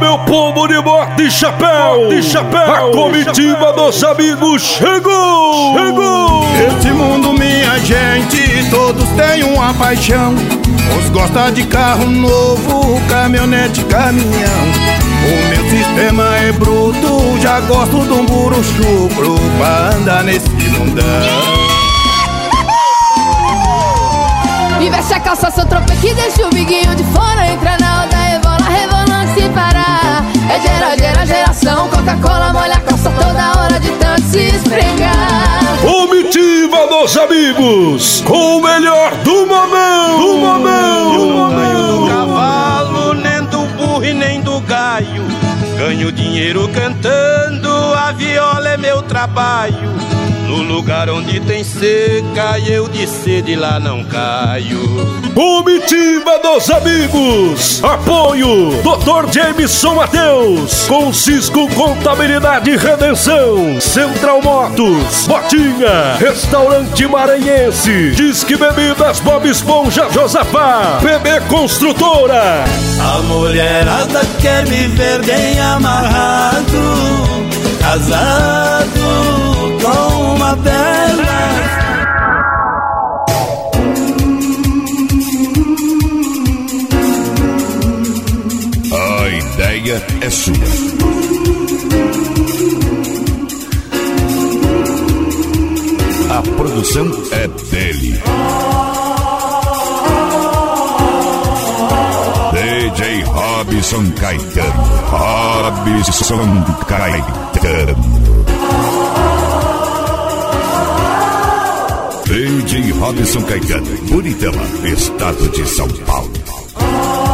meu povo de bota e chapéu, a comitiva dos amigos chegou. Esse mundo, minha gente, todos têm uma paixão. Uns gostam de carro novo, caminhonete, caminhão. O meu sistema é bruto, já gosto de um burro chucro pra andar nesse mundão. E veste a calça, seu tropeiro, que deixa o biguinho de fora. Entra na onda, rebolando sem parar. É geração, Coca-Cola molha a calça toda hora de tanto se esfregar. Comitiva dos amigos, com o melhor do momento. Do cavalo, nem do burro e nem do gaio. Ganho dinheiro cantando, a viola é meu trabalho. No lugar onde tem seca, eu de sede lá não caio. Comitiva dos amigos, apoio Dr. Jameson Mateus, com Cisco Contabilidade e Redenção, Central Motos, Botinha, Restaurante Maranhense, Disque Bebidas Bob Esponja Josafá, PB Construtora. A mulherada quer me ver bem amarrado, casado com uma delas. A ideia é sua. A produção é dele. DJ Robson Caetano. DJ Robson Caetano, Buritama, estado de São Paulo.